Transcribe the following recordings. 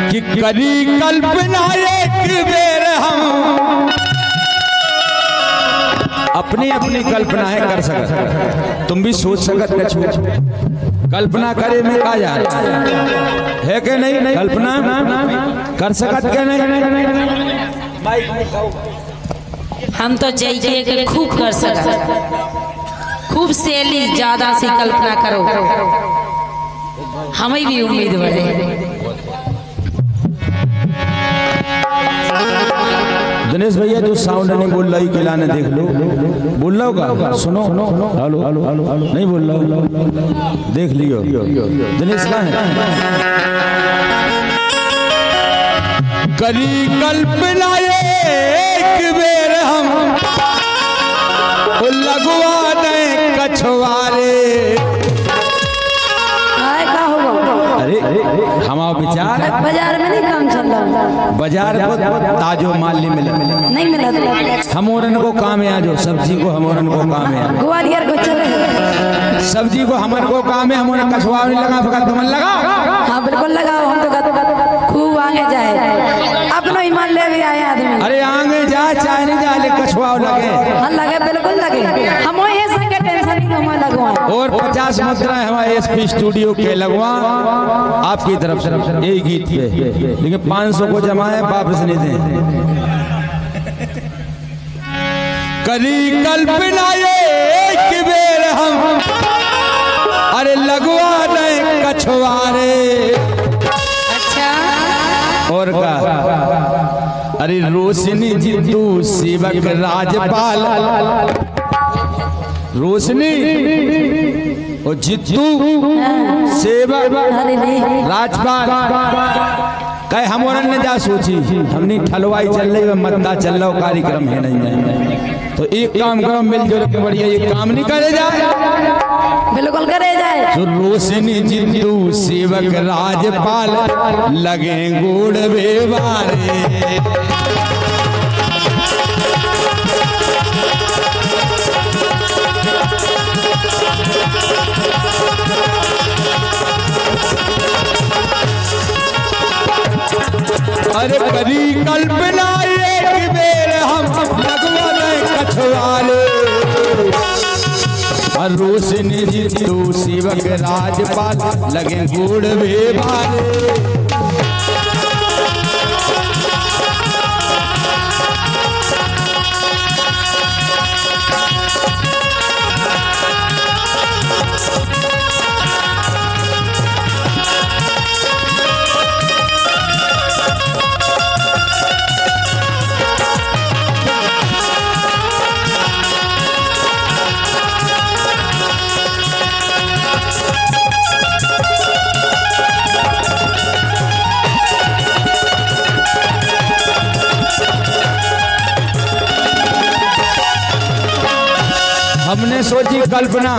कि करी कल्पना एक बेर हम अपनी अपनी कल्पनाएं कर सकत। तुम भी सोच सकत कछु कल्पना करे में का जा है कि नहीं? कल्पना कर सकत के नहीं? हम तो चाहिए कि खूब कर सकत, खूब सैली ज्यादा सी कल्पना करो, हमें भी उम्मीद बढ़े। दिनेश भैया जो साउंड नहीं बोल रही के लाने देख लो, बोल रहा होगा, सुनो, हेलो नहीं बोल रहा, देख लियो दिनेश का है। करी कल्पना एक बेर हम लगवा दें कछवारे। अरे हमारा विचार बाजार में नहीं काम चल रहा, बाजार को ताजो माल नहीं मिला, हमोरन को काम है, जो सब्जी को हमोरन को काम है, ग्वालियर को चले सब्जी को हमन को काम है, हमोरन कछुआ नहीं लगा फकत तुमन लगा। हाँ बिल्कुल लगाओ, हम तो खूब आगे जाए, अपनो ईमान ले भी आए आदमी। अरे आगे जा चाहे नहीं जा ले कछुआ लगे, हाँ लगे बिल्कुल लगे, हम ये संगे टेंशन नहीं हम लगवा। और 50 मुद्रा हमारे एसपी स्टूडियो के लगवा आपकी तरफ से यही गीत पे, लेकिन 500 को जमा है वापस नहीं दें। करी कल्पना एक बेर हम अरे लगवा दें कछवारे। अच्छा और का अरे रोशनी जिद्दू सेवक राजपाल, रोशनी और जिद्दू सेवक राजपाल कहे हमोरन ने जा सोची, हमने ठलवाई चल रही मद्दा चल रहा कार्यक्रम है नहीं, तो एक काम करो मिलजुल के बढ़िया ये काम नहीं करे जाए, बिल्कुल करे जाए। तो रोशनी जिद्दू सेवक राजपाल लगे गोड़ बेवारे। अरे करी कल्पना एक बेर हम लगवा दें कछवारे। रोशनी जिद्दू सेवक राजपाल लगे गोड़ बेवारे। हमने सोची कल्पना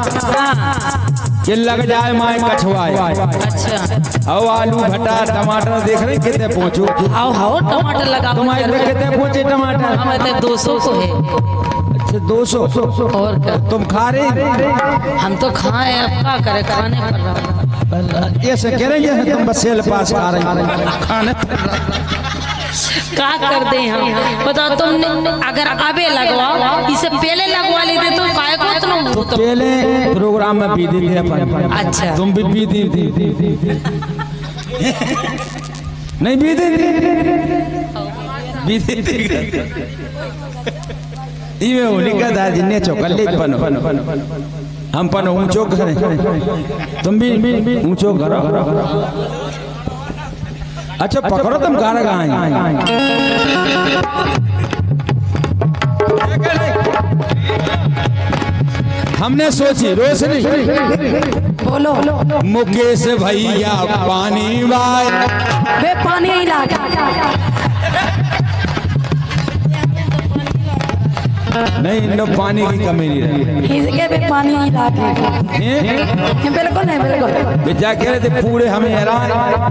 कि लग जाए माए कछुआए। अच्छा आओ आलू भट्टा टमाटर देख रहे कितने पहुँचो, आओ टमाटर लगा तुम्हारे कितने पहुँचे टमाटर? हमें 200 को है। अच्छा 200 और क्या तुम खा रहे? हम तो खाए, अब क्या करे, खाने पर रहा। ऐसे कह रहे हैं तुम बस सेल पास खा रहे खाने क्या कर दे हम बताओ। तुमने अगर अबे लगवाओ, इसे पहले लगवा लेते तो काय को इतना पहले प्रोग्राम में पी दी थी अपन। अच्छा तुम भी पी दी नहीं पी दी इवे होली का दाज ने चौकल्ले पन हम पन ऊंचो करें, तुम भी ऊंचो करो। अच्छा पकड़ो तुम गाना गाएं। हमने सोची रोशनी बोलो मुकेश भैया पानी वाय बे पानी ही लागा नहीं, इन पानी की कमी नहीं रही, इसके भी पानी ही लागे। बिल्कुल नहीं, बिल्कुल बेचा कह रहे थे पूरे हमें हैरान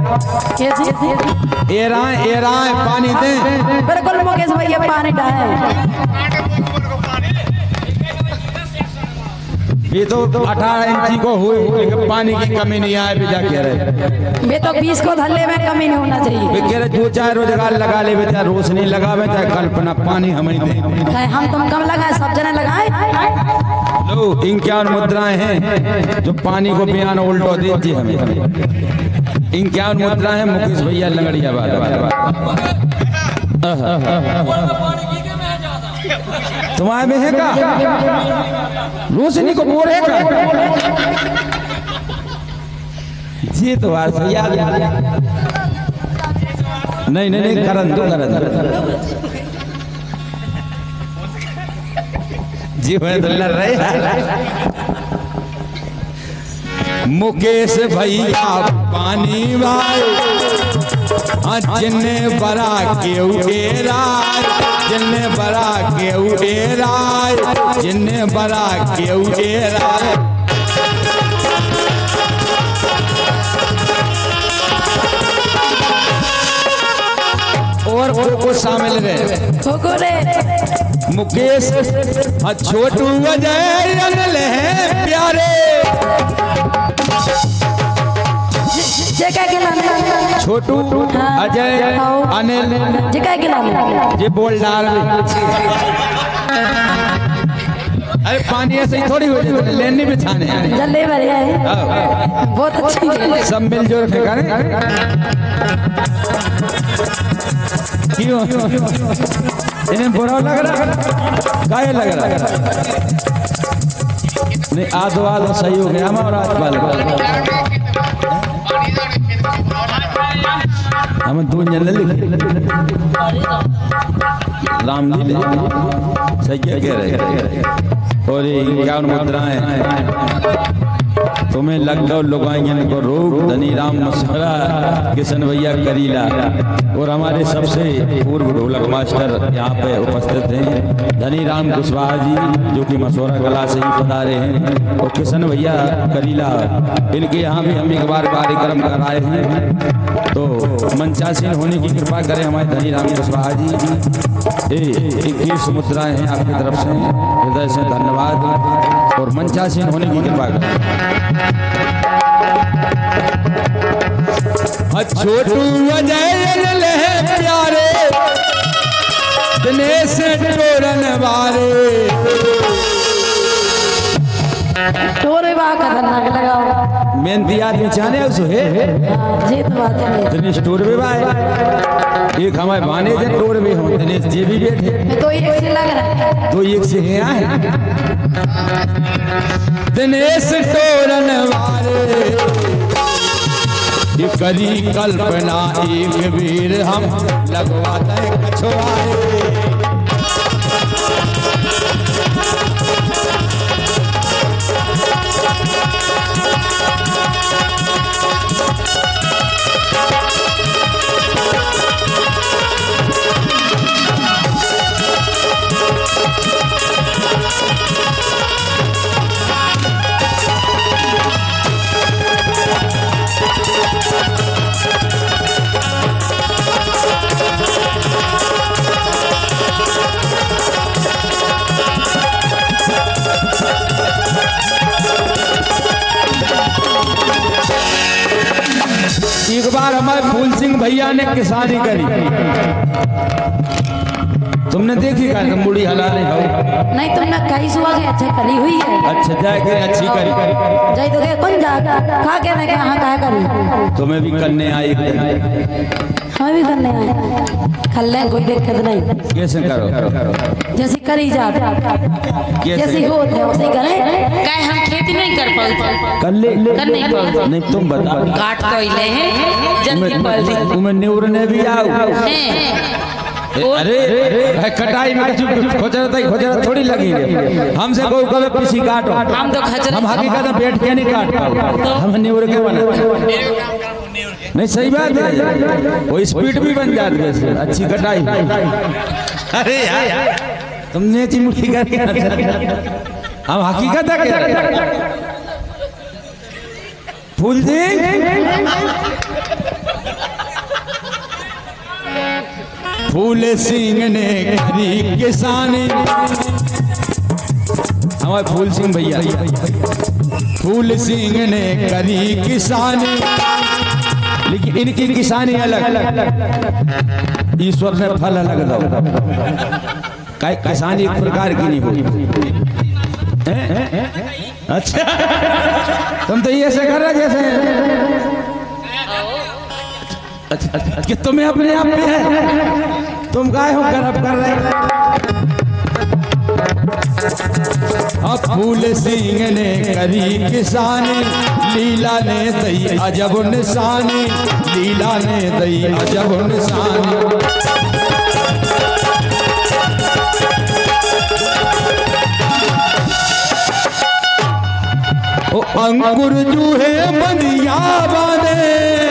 पानी दें। बिल्कुल मुकेश भैया पानी डाले। ये तो 18 इंची को हुई लेकिन पानी की कमी नहीं आए बेटा कह रहे। वे तो 20 को धल्ले में कमी नहीं होना चाहिए। वे कह रहे जो चाहे रोजगार लगा ले बेटा, रोशनी लगावे चाहे कल्पना, पानी हमें दे। हम तुम कम लगाए, सब जने लगाए। लो 51 मुद्राएं हैं जो पानी को बयान उल्टो दीजिए हमें। 51 मुद्राएं हैं मुकेश भैया लंगड़िया वाला। तुम्हारे में है का रोशनी को बोर है का जी तो याद नहीं करन दो जी लड़ रहे मुकेश भैया पानी भाई जिन्ने बड़ा के उड़ेराय, जिन्ने बड़ा के उड़ेराय, जिन्ने बड़ा के उड़ेराय। और को शामिल रहे मुकेश छोटू अजय अनिल हैं प्यारे। छोटू अजय अनिल ये बोल डाल। अरे पानी ऐसे ही थोड़ी हो जाती, लेनी बिछाने जल्दी बढ़िया है, बहुत अच्छी है। सब मिलजुल के करें क्यों इन्हें बुरा लग रहा गाय लग रहा नहीं। आधो सही हो गया हमारा हम दुनिया राम जी सही कह रहे। और ये 51 मुद्राएं तुम्हें लखनऊ लुगाइयन को रोग धनी राम मसरा किशन भैया करीला और हमारे सबसे पूर्व ढोलक मास्टर यहाँ पे उपस्थित हैं धनी राम कुशवाहा जी जो कि मसौरा कला से ही पधारे हैं और किशन भैया करीला इनके यहाँ भी हम एक बार कार्यक्रम कराए हैं। तो मंचासीन होने की कृपा करें हमारे धनी राम कुशवाहा जी। 21 मुद्राएं हैं आपकी तरफ से, हृदय से धन्यवाद और मंचासीन होने की कृपा करें। छोटू अजय प्यारे दिनेश टोरन वारे टोरे बा खतरनाक लगाओ मेहनती आदमी चाहने उसो है जी तो बात है। दिनेश टोरवे भाई एक हमारे बाने से टोरवे हो दिनेश जी भी बैठे तो एक से लग रहा है, तो एक से है दिनेश टोरन वारे करी कल्पना एक वीर हम लगवाते कछुआरे। एक बार हमारे फूल सिंह भैया ने किसानी करी, तुमने देखी का मुड़ी हला रही हो नहीं तुमने कई सुबह के अच्छा करी हुई है। अच्छा जाए के अच्छी करी जाए तो के कौन जा खा के ना कहां कहा करी तुम्हें भी करने आई हमें भी करने आए खल्ले कोई दिक्कत नहीं। कैसे करो जैसे करी जात जैसे होते है वैसे करें। काय हम खेती नहीं कर पाते कर ले नहीं तुम बता काट तो ले हैं जल्दी पलटी तुम्हें न्यूर ने भी आओ अरे कटाई में खोजरा थोड़ी लगेगी हमसे कोई कभी किसी काटो हम तो खचर हम हकीकत में बैठ के नहीं काट पाओ हम न्यूर के बना नहीं सही बात है वो स्पीड भी बन जाती है वैसे अच्छी कटाई। अरे यार तुमने चिमटी करके हम हकीकत है फूल सिंह फूल सिंह ने करी किसानी हमारे फूल सिंह भैया, फूल सिंह ने करी किसानी, लेकिन इनकी किसानी अलग, ईश्वर ने फल अलग दो। किसानी एक प्रकार की नहीं हुई। अच्छा तुम तो ये ऐसे कर रहे जैसे, अच्छा कि तुम्हें अपने आप में है, तुम गाय हो गर्व कर रहे। अब फूल सिंह ने करी किसानी, लीला ने दई अजब निशानी, लीला ने दई अजब निशानी। ओ अंकुर जूहे बनिया बांधे,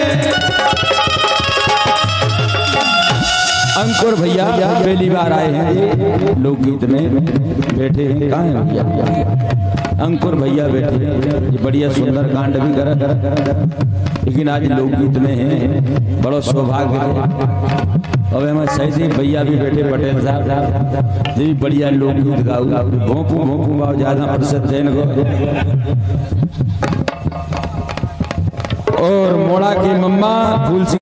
अंकुर भैया पहली बार आए हैं लोकगीत में, बैठे हैं। कहाँ हैं भैया? अंकुर भैया बैठे हैं, बढ़िया सुंदर कांड भी कर, लेकिन आज लोकगीत में हैं, बड़ा सौभाग्य है। अब हमारे सही जी भैया भी बैठे, पटेल साहब जी बढ़िया लोकगीत गाओ, भोंपू भोंपू गाओ, ज्यादा प्रसिद्ध है इनको। और मोड़ा की मम्मा फूल